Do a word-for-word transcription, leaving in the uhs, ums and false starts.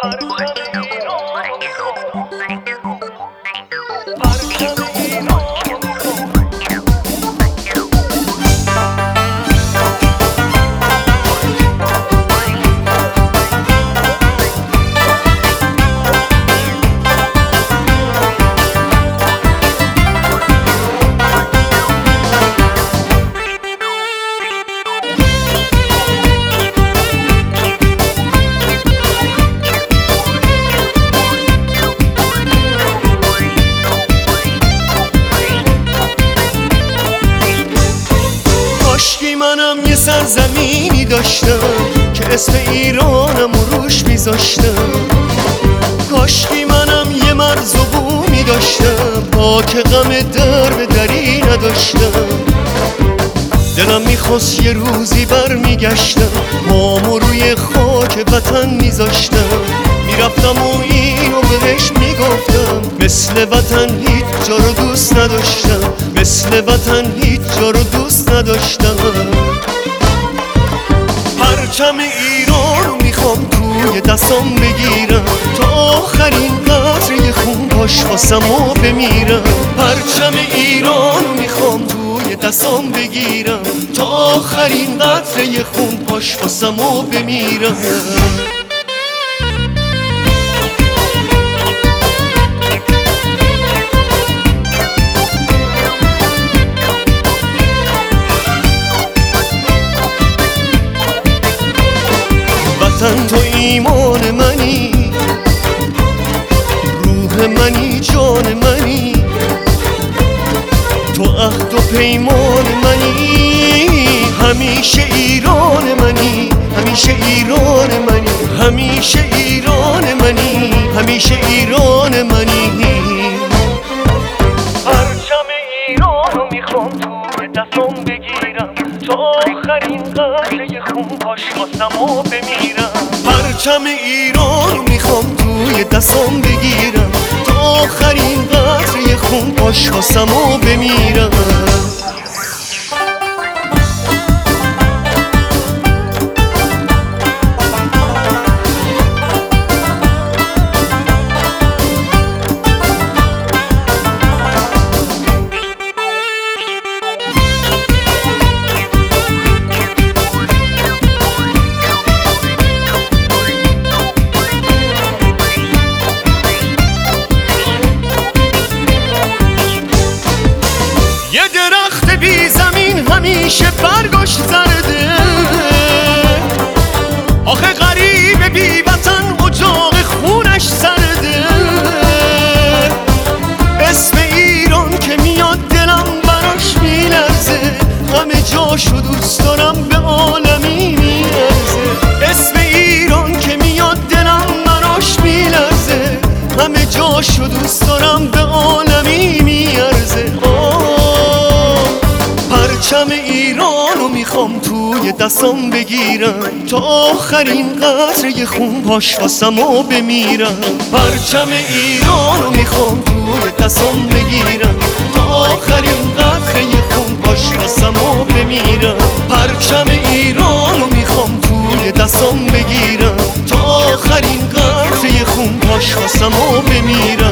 کاشکی منم یه سرزمینی داشتم که اسم ایرانم روش میذاشتم. کاشکی منم یه مرز و بومی داشتم با که غم در به دری نداشتم. دلم میخواست یه روزی بر میگشتم مامو روی خاک وطن میذاشتم. میرفتم و اینو بهش میگفتم مثل وطن هیچ جا رو دوست نداشتم، مثل وطن هیچ جا رو دوست نداشتم. پرچم ایران رو میخوام توی دستام بگیرم تا آخرین قطره خون پاش واسم و بمیرم. پرچم ایران رو میخوام توی دستام بگیرم تا آخرین قطره خون پاش واسم و بمیرم. وطن تو ایمان منی، روح منی، جان منی، تو عهد و پیمان منی. همیشه ایران منی، همیشه ایران منی، همیشه ایران منی، همیشه ایران منی. پرچم ایران رو میخوام توی دستم بگیرم تا آخرین قطره خون پاش واسم و بمیرم. پرچم ایران رو میخوام توی دستم بگیرم تا آخرین قطره خون پاش واسم و بمیرم. یه درخت بی زمین همیشه برگاش زرده، آخه غریب بی وطن اجاق خونش سرده. اسم ایران که میاد دلم براش میلرزه، همه جاشو دوست دارم به عالمی میارزه. اسم ایران که میاد دلم براش میلرزه، همه جاشو دوست دارم به عالمی میارزه. پرچم ایران رو میخوام توی دستم بگیرم تا آخرین قطره خون پاش واسم و بمیرم. پرچم ایران رو میخوام توی دستم بگیرم تا آخرین قطره خون پاش واسم و بمیرم. پرچم ایران رو میخوام توی دستم بگیرم تا آخرین قطره خون پاش واسم و بمیرم.